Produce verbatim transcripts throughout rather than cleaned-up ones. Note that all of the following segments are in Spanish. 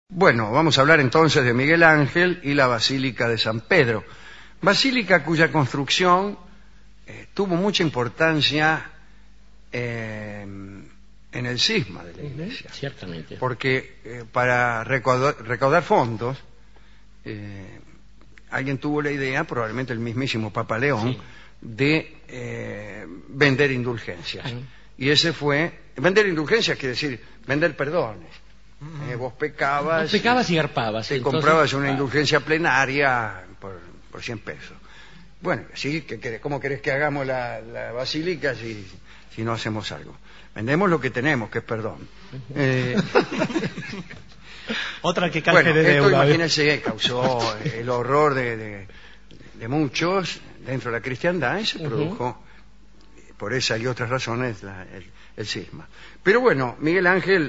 Bueno, vamos a hablar entonces de Miguel Ángel y la Basílica de San Pedro. Basílica cuya construcción eh, tuvo mucha importancia eh, en el cisma de la Iglesia. Ciertamente. Porque eh, para recaudar, recaudar fondos, eh, alguien tuvo la idea, probablemente el mismísimo Papa León, sí. de eh, vender indulgencias. Uh-huh. Y ese fue... Vender indulgencias quiere decir vender perdones. Uh-huh. Eh, vos pecabas... Vos pecabas y, y garpabas. Te entonces, comprabas una indulgencia plenaria por, por cien pesos. Bueno, sí, que, ¿cómo querés que hagamos la, la basílica si, si no hacemos algo? Vendemos lo que tenemos, que es perdón. Uh-huh. Eh... Otra que canje bueno, de deuda. Esto, imagínense, causó el horror de, de, de muchos dentro de la cristiandad y se uh-huh. produjo, por esa y otras razones, la, el, el cisma. Pero bueno, Miguel Ángel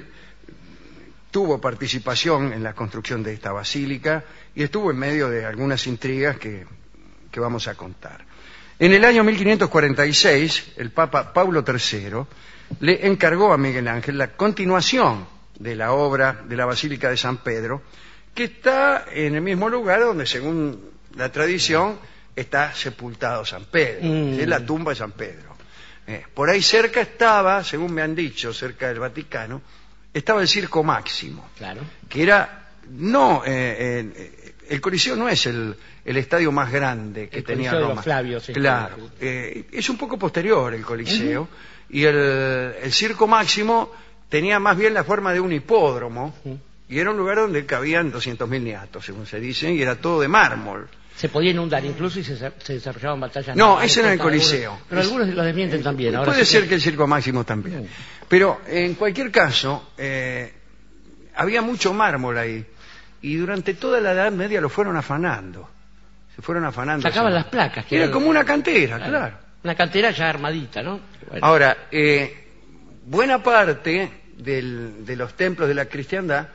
tuvo participación en la construcción de esta basílica y estuvo en medio de algunas intrigas que, que vamos a contar. En el año mil quinientos cuarenta y seis, el Papa Paulo tercero le encargó a Miguel Ángel la continuación de la obra de la Basílica de San Pedro, que está en el mismo lugar donde, según la tradición, está sepultado San Pedro, mm. es la tumba de San Pedro. Eh, por ahí cerca estaba, según me han dicho, cerca del Vaticano, estaba el Circo Máximo, claro. que era, no, eh, eh, el Coliseo no es el, el estadio más grande que el tenía Coliseo Roma. De los Flavios, sí, claro, eh, es un poco posterior el Coliseo, uh-huh. y el, el Circo Máximo tenía más bien la forma de un hipódromo, uh-huh. y era un lugar donde cabían doscientos mil niatos, según se dice, y era todo de mármol. Se podía inundar incluso y se, se desarrollaban batallas. No, ese era el Coliseo. Algunos, pero algunos lo desmienten también. Eh, Ahora puede sí ser que... que el Circo Máximo también. Uh-huh. Pero en cualquier caso, eh, había mucho mármol ahí. Y durante toda la Edad Media lo fueron afanando. Se fueron afanando. Sacaban las placas. Que era, era como una cantera, claro. claro. Una cantera ya armadita, ¿no? Bueno. Ahora, eh, buena parte del, de los templos de la cristiandad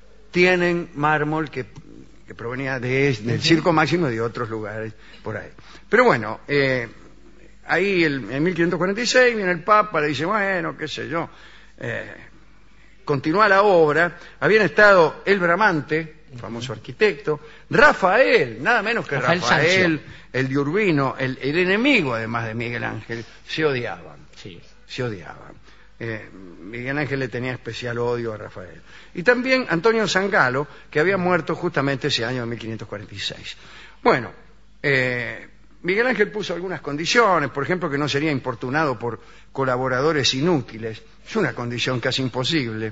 tienen mármol que, que provenía de, del Circo Máximo y de otros lugares por ahí. Pero bueno, eh, ahí el, en mil quinientos cuarenta y seis viene el Papa, le dice, bueno, qué sé yo, eh, continúa la obra. Habían estado el Bramante, famoso arquitecto, Rafael, nada menos que Rafael, Rafael el de Urbino, el, el enemigo además de Miguel Ángel, se odiaban, sí. se odiaban. Eh, Miguel Ángel le tenía especial odio a Rafael. Y también Antonio Zangalo, que había muerto justamente ese año de mil quinientos cuarenta y seis. Bueno, eh, Miguel Ángel puso algunas condiciones, por ejemplo, que no sería importunado por colaboradores inútiles. Es una condición casi imposible.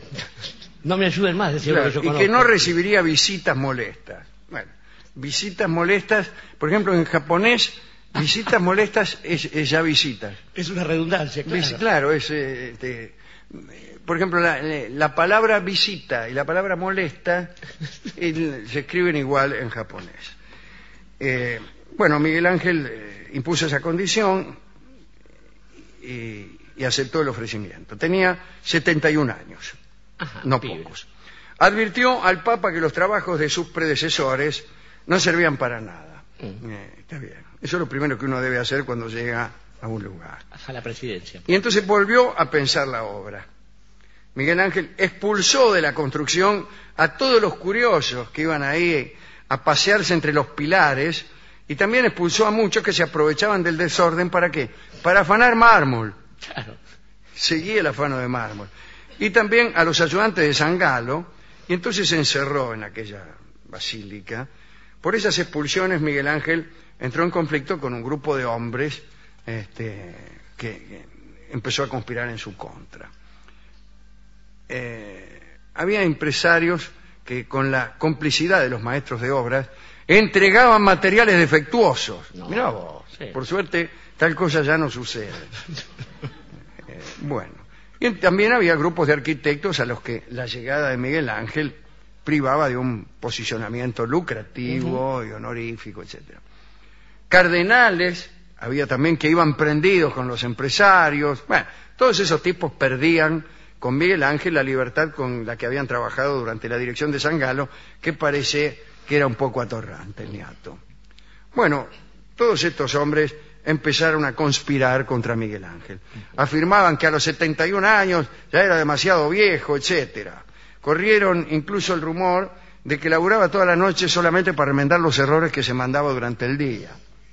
No me ayuden más, decía claro, lo que yo y conozco. que no recibiría visitas molestas. Bueno, visitas molestas, por ejemplo, en japonés, visitas molestas es, es ya visitas. Es una redundancia, claro. Es, claro, es, eh, este, por ejemplo, la, la palabra visita y la palabra molesta el, se escriben igual en japonés. Eh, bueno, Miguel Ángel eh, impuso esa condición y, y aceptó el ofrecimiento. Tenía setenta y un años. Ajá, no pibe. pocos. Advirtió al Papa que los trabajos de sus predecesores no servían para nada. Mm. Eh, está bien. Eso es lo primero que uno debe hacer cuando llega a un lugar. A la presidencia. Y entonces volvió a pensar la obra. Miguel Ángel expulsó de la construcción a todos los curiosos que iban ahí a pasearse entre los pilares y también expulsó a muchos que se aprovechaban del desorden. ¿Para qué? Para afanar mármol. Claro. Seguía el afano de mármol. Y también a los ayudantes de Zangalo, y entonces se encerró en aquella basílica. Por esas expulsiones Miguel Ángel entró en conflicto con un grupo de hombres este, que, que empezó a conspirar en su contra. Eh, había empresarios que con la complicidad de los maestros de obras entregaban materiales defectuosos. No, mirá vos, sí. Por suerte tal cosa ya no sucede. eh, bueno. Y también había grupos de arquitectos a los que la llegada de Miguel Ángel privaba de un posicionamiento lucrativo uh-huh. y honorífico, etcétera. Cardenales, había también que iban prendidos con los empresarios. Bueno, todos esos tipos perdían con Miguel Ángel la libertad con la que habían trabajado durante la dirección de Zangalo, que parece que era un poco atorrante el niato. Bueno, todos estos hombres empezaron a conspirar contra Miguel Ángel. Afirmaban que a los setenta y un años ya era demasiado viejo, etcétera. Corrieron incluso el rumor de que laburaba toda la noche solamente para remendar los errores que se mandaba durante el día.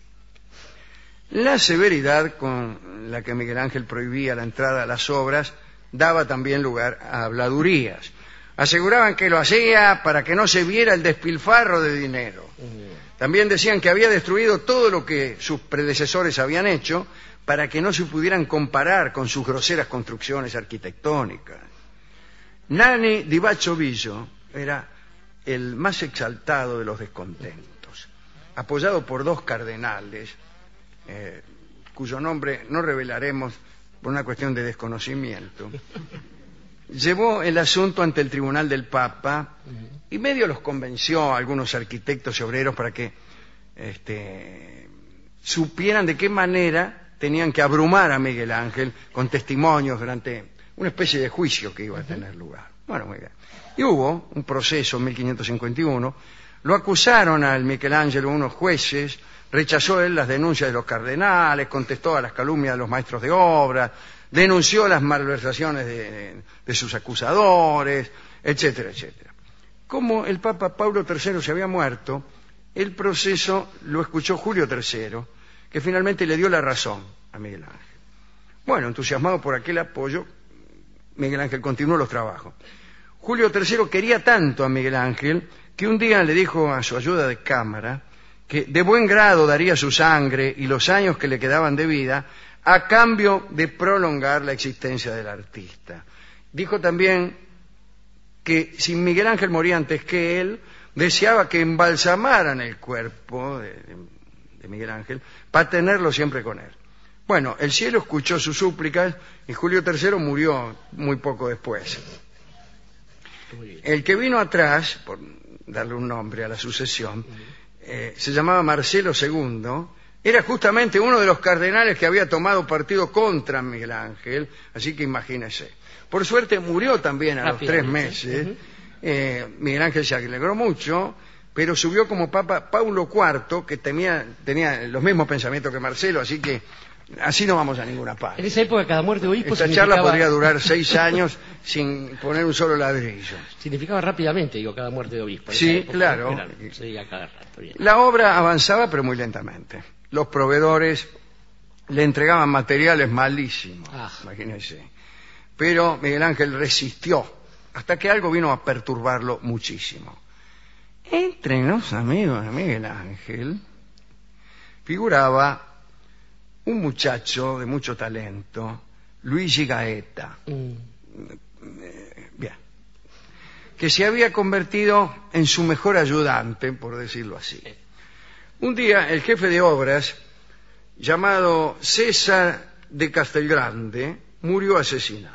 La severidad con la que Miguel Ángel prohibía la entrada a las obras daba también lugar a habladurías. Aseguraban que lo hacía para que no se viera el despilfarro de dinero. También decían que había destruido todo lo que sus predecesores habían hecho para que no se pudieran comparar con sus groseras construcciones arquitectónicas. Nanni di Bacciovillio era el más exaltado de los descontentos. Apoyado por dos cardenales, eh, cuyo nombre no revelaremos por una cuestión de desconocimiento, llevó el asunto ante el tribunal del Papa y medio los convenció a algunos arquitectos y obreros para que este, supieran de qué manera tenían que abrumar a Miguel Ángel con testimonios durante una especie de juicio que iba a tener lugar. Bueno, muy bien. Y hubo un proceso en mil quinientos cincuenta y uno, lo acusaron al Michelangelo unos jueces, rechazó él las denuncias de los cardenales, contestó a las calumnias de los maestros de obra, denunció las malversaciones de, de, de sus acusadores, etcétera, etcétera. Como el Papa Pablo tercero se había muerto, el proceso lo escuchó Julio tercero, que finalmente le dio la razón a Miguel Ángel. Bueno, entusiasmado por aquel apoyo, Miguel Ángel continuó los trabajos. Julio tercero quería tanto a Miguel Ángel que un día le dijo a su ayuda de cámara que de buen grado daría su sangre y los años que le quedaban de vida a cambio de prolongar la existencia del artista. Dijo también que si Miguel Ángel moría antes que él, deseaba que embalsamaran el cuerpo de, de Miguel Ángel para tenerlo siempre con él. Bueno, el cielo escuchó sus súplicas y Julio tercero murió muy poco después. El que vino atrás, por darle un nombre a la sucesión, eh, se llamaba Marcelo segundo, era justamente uno de los cardenales que había tomado partido contra Miguel Ángel, así que imagínese. Por suerte murió también a los tres meses. Uh-huh. eh, Miguel Ángel se alegró mucho, pero subió como Papa Paulo cuarto, que tenía, tenía los mismos pensamientos que Marcelo, así que así no vamos a ninguna parte. En esa época cada muerte de obispo Esta significaba... charla podría durar seis años sin poner un solo ladrillo. Significaba rápidamente, digo, cada muerte de obispo. En sí, época, claro. Era, sí, a cada rato, bien. La obra avanzaba, pero muy lentamente. Los proveedores le entregaban materiales malísimos, ah. imagínense. Pero Miguel Ángel resistió, hasta que algo vino a perturbarlo muchísimo. Entre los amigos de Miguel Ángel figuraba un muchacho de mucho talento, Luigi Gaeta, mm. bien, que se había convertido en su mejor ayudante, por decirlo así. Un día el jefe de obras, llamado César de Castelgrande, murió asesinado.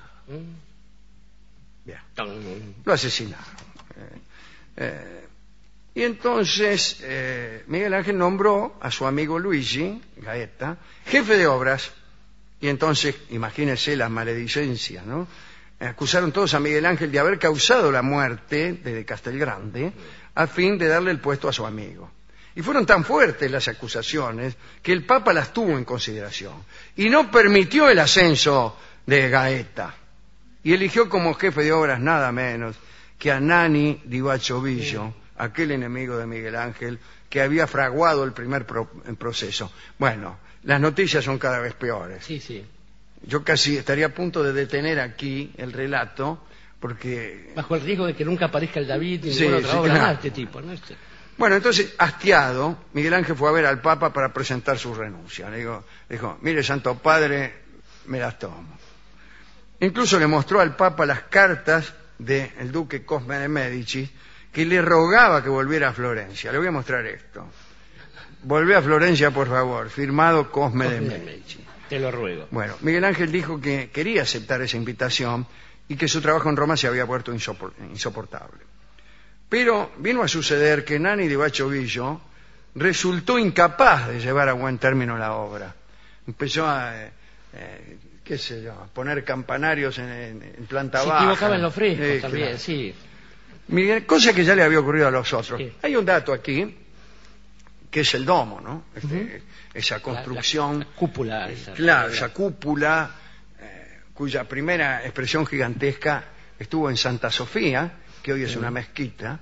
Bien, lo asesinaron. Eh, eh, y entonces eh, Miguel Ángel nombró a su amigo Luigi Gaeta jefe de obras, y entonces, imagínense la maledicencia, ¿no? Acusaron todos a Miguel Ángel de haber causado la muerte de Castelgrande a fin de darle el puesto a su amigo. Y fueron tan fuertes las acusaciones que el Papa las tuvo en consideración y no permitió el ascenso de Gaeta, y eligió como jefe de obras nada menos que a Nanni di Bacciovillio, aquel enemigo de Miguel Ángel que había fraguado el primer pro el proceso. Bueno, las noticias son cada vez peores. Sí, sí. Yo casi estaría a punto de detener aquí el relato, porque... Bajo el riesgo de que nunca aparezca el David ni sí, ninguna otra sí, obra claro. más de este tipo, ¿no? Este... Bueno, entonces, hastiado, Miguel Ángel fue a ver al Papa para presentar su renuncia. Le digo, dijo, mire, Santo Padre, me las tomo. Incluso le mostró al Papa las cartas del duque Cosme de Medici, que le rogaba que volviera a Florencia. Le voy a mostrar esto. Volvé a Florencia, por favor, firmado Cosme, Cosme de Medici. Te lo ruego. Bueno, Miguel Ángel dijo que quería aceptar esa invitación y que su trabajo en Roma se había vuelto insoportable. Pero vino a suceder que Nanni di Bacciovillio resultó incapaz de llevar a buen término la obra. Empezó a, eh, eh, qué sé yo, a poner campanarios en, en, en planta se baja. Se equivocaba en los frescos eh, también, claro. sí. Miguel, cosa que ya le había ocurrido a los otros. Sí. Hay un dato aquí, que es el domo, ¿no? Este, uh-huh. Esa construcción. La, la, la cúpula. Esa, claro, esa cúpula, eh, cuya primera expresión gigantesca estuvo en Santa Sofía, que hoy es uh-huh. una mezquita,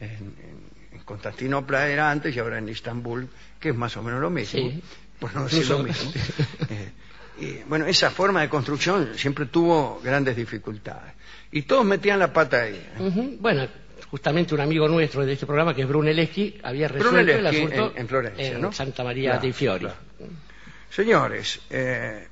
en, en, en Constantinopla era antes y ahora en Istambul, que es más o menos lo mismo, Sí. por no decir lo mismo. Eh, y, bueno, esa forma de construcción siempre tuvo grandes dificultades. Y todos metían la pata ahí. ¿eh? Uh-huh. Bueno, justamente un amigo nuestro de este programa, que es Brunelleschi, había resuelto el Brunelleschi asunto en, en Florencia, en ¿no? Santa María Claro, dei Fiori. claro. Señores, eh,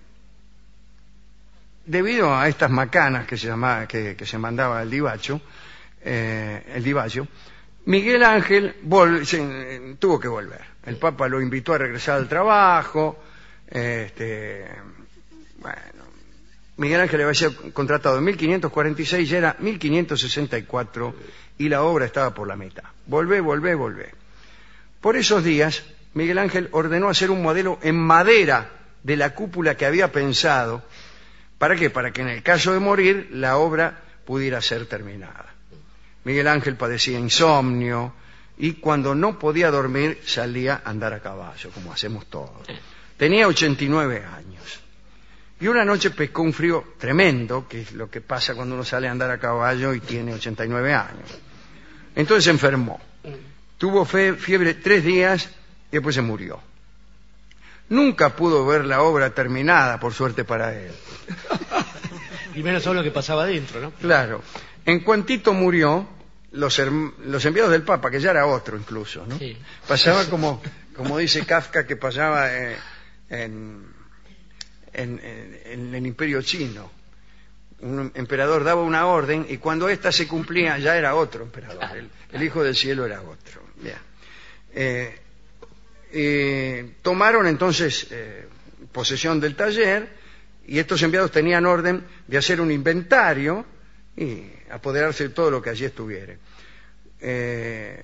debido a estas macanas que se llamaba, que, que se mandaba el divacho, eh, el divacho, Miguel Ángel vol se, eh, tuvo que volver. El Papa lo invitó a regresar al trabajo. Este, bueno, Miguel Ángel había sido contratado en mil quinientos cuarenta y seis, ya era mil quinientos sesenta y cuatro y la obra estaba por la mitad. Volvé, volvé, volvé. Por esos días, Miguel Ángel ordenó hacer un modelo en madera de la cúpula que había pensado. ¿Para qué? Para que en el caso de morir la obra pudiera ser terminada. Miguel Ángel padecía insomnio y cuando no podía dormir salía a andar a caballo, como hacemos todos. Tenía ochenta y nueve años. Y una noche pescó un frío tremendo, que es lo que pasa cuando uno sale a andar a caballo y tiene ochenta y nueve años. Entonces se enfermó. Tuvo fe, fiebre tres días y después se murió. Nunca pudo ver la obra terminada, por suerte para él. Y menos solo lo que pasaba adentro, ¿no? Claro. En cuantito murió, los, los enviados del Papa, que ya era otro incluso, ¿no? Sí. Pasaba como, como dice Kafka, que pasaba eh, en, en, en, en el Imperio Chino. Un emperador daba una orden y cuando ésta se cumplía ya era otro emperador. El, el Hijo del Cielo era otro. Bien. Eh, eh, tomaron entonces eh, posesión del taller y estos enviados tenían orden de hacer un inventario y apoderarse de todo lo que allí estuviera. Eh,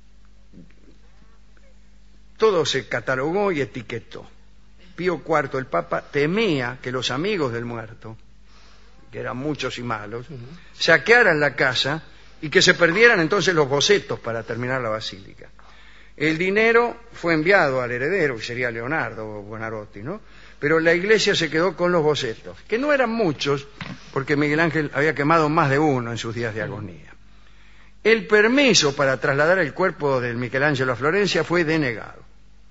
todo se catalogó y etiquetó. Pío cuarto, el Papa, temía que los amigos del muerto, que eran muchos y malos, uh-huh, saquearan la casa y que se perdieran entonces los bocetos para terminar la basílica. El dinero fue enviado al heredero, que sería Leonardo Buonarroti, ¿no? Pero la iglesia se quedó con los bocetos, que no eran muchos, porque Miguel Ángel había quemado más de uno en sus días de agonía. El permiso para trasladar el cuerpo del Michelangelo a Florencia fue denegado.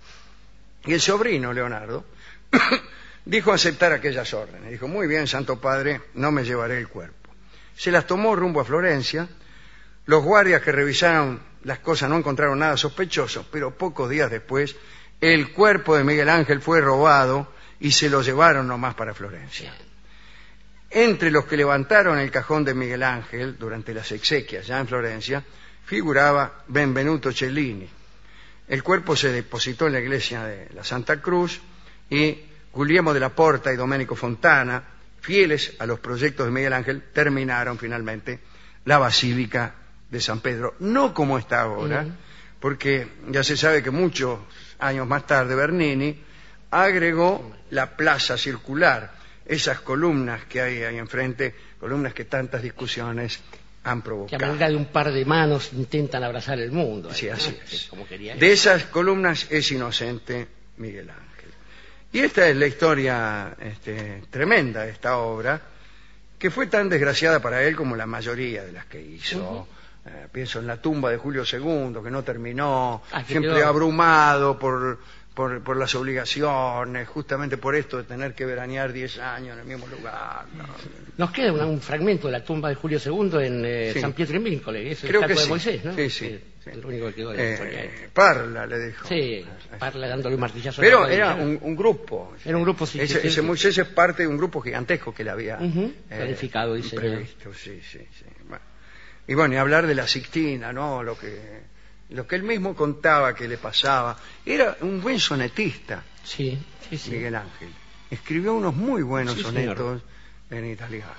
Y el sobrino, Leonardo, dijo aceptar aquellas órdenes. Dijo, muy bien, Santo Padre, no me llevaré el cuerpo. Se las tomó rumbo a Florencia. Los guardias que revisaron las cosas no encontraron nada sospechoso, pero pocos días después el cuerpo de Miguel Ángel fue robado y se lo llevaron nomás para Florencia. Entre los que levantaron el cajón de Miguel Ángel durante las exequias ya en Florencia figuraba Benvenuto Cellini. El cuerpo se depositó en la iglesia de la Santa Cruz y Guglielmo de la Porta y Domenico Fontana, fieles a los proyectos de Miguel Ángel, terminaron finalmente la Basílica de San Pedro, no como está ahora, uh-huh, porque ya se sabe que muchos años más tarde Bernini agregó la plaza circular, esas columnas que hay ahí enfrente, columnas que tantas discusiones han provocado. Que a manera de un par de manos intentan abrazar el mundo. Sí, así ¿no? es. Como quería de esas columnas es inocente Miguel Ángel. Y esta es la historia este, tremenda de esta obra, que fue tan desgraciada para él como la mayoría de las que hizo. Uh-huh. Eh, pienso en la tumba de Julio segundo, que no terminó, ah, que siempre quedó abrumado por, por, por las obligaciones, justamente por esto de tener que veranear diez años en el mismo lugar. ¿no? Nos queda un, un fragmento de la tumba de Julio segundo en eh, sí. San Pietro in Vincoli, es el Creo que de sí. Moisés, ¿no? Sí, sí. sí. Es lo único que quedó de la historia. Eh, Parla le dijo. Sí, Parla dándole un martillazo. Pero era un, un grupo. Era un grupo, sí. Ese, sí, ese sí. Moisés es parte de un grupo gigantesco que le había uh-huh, eh, planificado, dice. Previsto, sí, sí, sí. Bueno. Y bueno, y hablar de la Sixtina, ¿no? Lo que, lo que él mismo contaba que le pasaba. Era un buen sonetista, sí, sí, sí. Miguel Ángel. Escribió unos muy buenos sí, sonetos en italiano.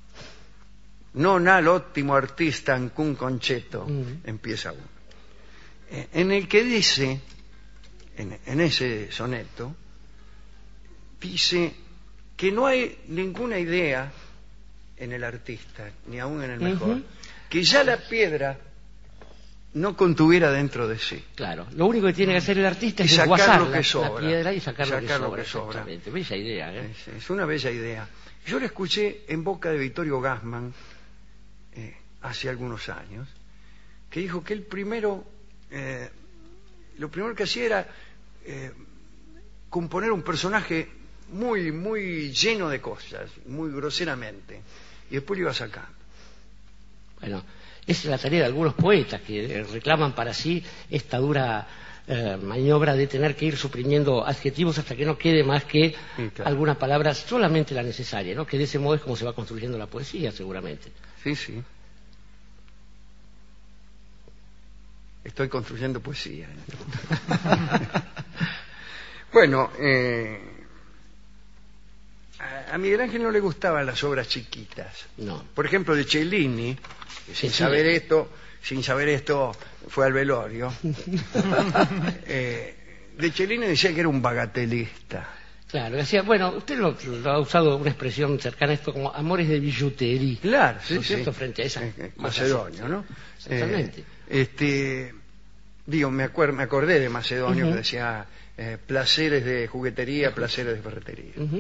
Non ha l'ottimo artista alcun concetto, uh-huh, empieza uno. Eh, en el que dice, en, en ese soneto, dice que no hay ninguna idea en el artista, ni aún en el mejor, uh-huh, que ya la piedra no contuviera dentro de sí. Claro, lo único que tiene que hacer el artista y es sacar desguazar lo que la, sobra, la piedra y sacar, sacar lo que sobra. Lo que sobra. Exactamente, bella idea. ¿eh? Es, es una bella idea. Yo la escuché en boca de Vittorio Gassman eh, hace algunos años, que dijo que el primero, eh, lo primero que hacía era eh, componer un personaje muy, muy lleno de cosas, muy groseramente, y después lo iba sacando. Bueno, esa es la tarea de algunos poetas que reclaman para sí esta dura eh, maniobra de tener que ir suprimiendo adjetivos hasta que no quede más que sí, claro. algunas palabras, solamente la necesaria, ¿no? Que de ese modo es como se va construyendo la poesía, seguramente. Sí, sí. Estoy construyendo poesía. Bueno, eh, a, a Miguel Ángel no le gustaban las obras chiquitas. No. Por ejemplo, de Cellini, que sin Sí, saber sí. esto, sin saber esto, fue al velorio. eh, de Cellini decía que era un bagatelista. Claro, decía, bueno, usted lo, lo ha usado una expresión cercana a esto como amores de billutería. Claro, sí, ¿no es cierto? sí. Frente a esa Eh, eh, cosa Macedonio, así. ¿no? Exactamente. Eh, este, digo, me, acuer- me acordé de Macedonio, Uh-huh. que decía eh, placeres de juguetería, placeres de ferretería. Uh-huh.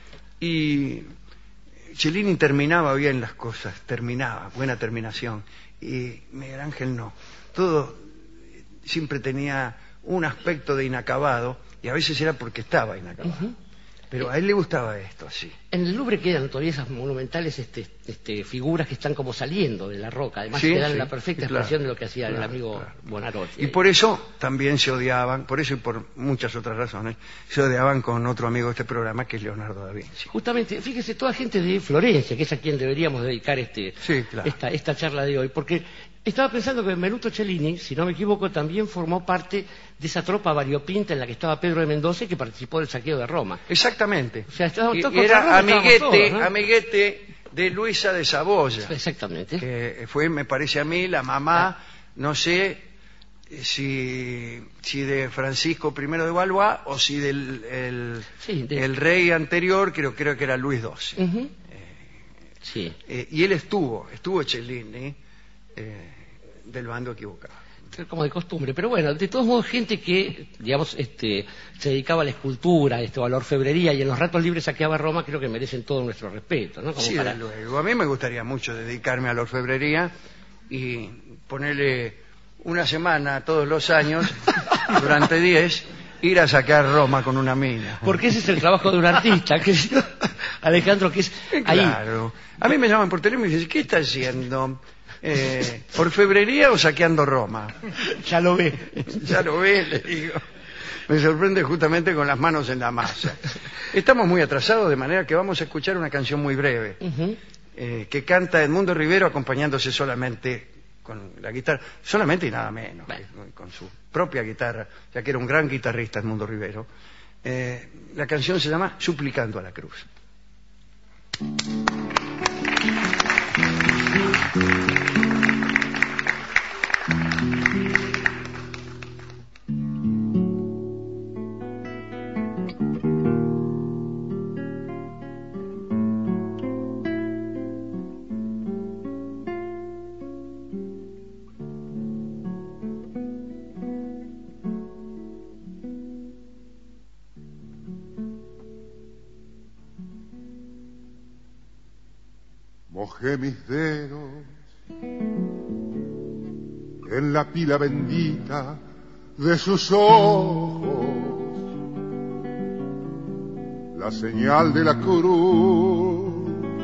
Y Cellini terminaba bien las cosas, terminaba, buena terminación. Y Miguel Ángel no. Todo eh, siempre tenía un aspecto de inacabado, y a veces era porque estaba inacabado. Uh-huh. Pero a él le gustaba esto así. En el Louvre quedan todavía esas monumentales este, este, figuras que están como saliendo de la roca. Además, Sí, que dan sí, la perfecta claro, expresión de lo que hacía claro, el amigo claro. Buonarroti. Y por eso también se odiaban, por eso y por muchas otras razones, se odiaban con otro amigo de este programa, que es Leonardo da Vinci. Justamente, fíjese, toda gente de Florencia, que es a quien deberíamos dedicar este, Sí, claro. esta, esta charla de hoy, porque estaba pensando que Benvenuto Cellini, si no me equivoco, también formó parte de esa tropa variopinta en la que estaba Pedro de Mendoza y que participó del saqueo de Roma. Exactamente. O sea, estábamos Y- todos y contra era Roma, estábamos amiguete, todos, ¿no? amiguete de Luisa de Saboya, Exactamente. que fue, me parece a mí, la mamá, no sé si, si de Francisco primero de Valois o si del el, Sí, de- el rey anterior, creo, creo que era Luis doce. Ujú. Sí. Eh, y él estuvo, estuvo Cellini eh, del bando equivocado. Como de costumbre, pero bueno, de todos modos, gente que, digamos, este, se dedicaba a la escultura, esto, a la orfebrería y en los ratos libres saqueaba Roma, creo que merecen todo nuestro respeto, ¿no? Como Sí, para... desde luego. A mí me gustaría mucho dedicarme a la orfebrería y ponerle una semana todos los años, durante diez, ir a sacar Roma con una mina. Porque ese es el trabajo de un artista, que es Alejandro, que es ahí. Claro. A mí me llaman por teléfono y me dicen, ¿qué está haciendo? Eh, ¿Orfebrería o saqueando Roma? Ya lo ve. Ya lo ves, le digo. Me sorprende justamente con las manos en la masa. Estamos muy atrasados, de manera que vamos a escuchar una canción muy breve, Ujú. eh, que canta Edmundo Rivero acompañándose solamente con la guitarra, solamente y nada menos, Bueno. eh, con su propia guitarra, ya que era un gran guitarrista Edmundo Rivero. Eh, la canción se llama Suplicando a la Cruz. Mojé mis dedos en la pila bendita de sus ojos, la señal de la cruz,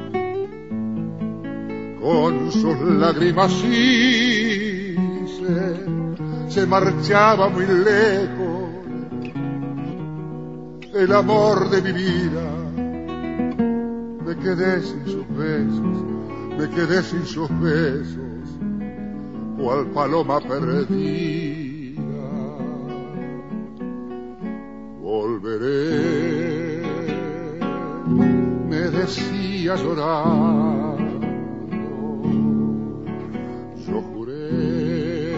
con sus lágrimas sí se, se marchaba muy lejos el amor de mi vida. Me quedé sin sus besos, me quedé sin sus besos, cual paloma perdida. Volveré, me decía llorando, yo juré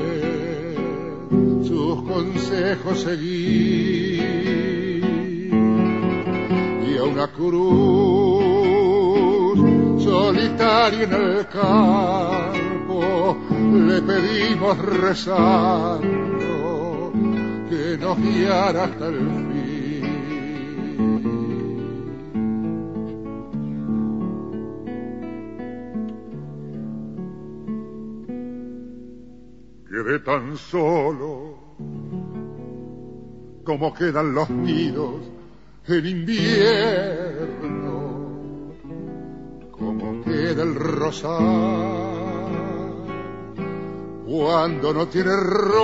sus consejos seguir, y a una cruz solitaria en el campo le pedimos rezando que nos guiara hasta el fin. Sé tan solo cómo quedan los nidos en invierno, cómo queda el rosal cuando no tiene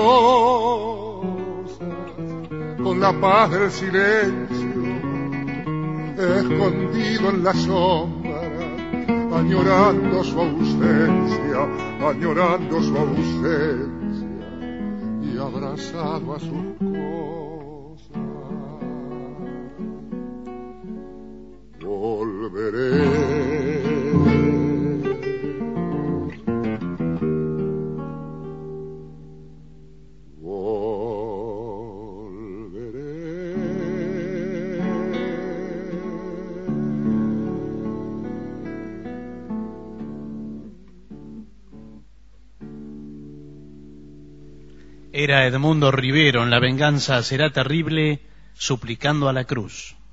rosas, con la paz del silencio, escondido en la sombra, añorando su ausencia, añorando su ausencia, y abrazado a sus cosas. Volveré, Era Edmundo Rivero en La venganza será terrible, suplicando a la cruz.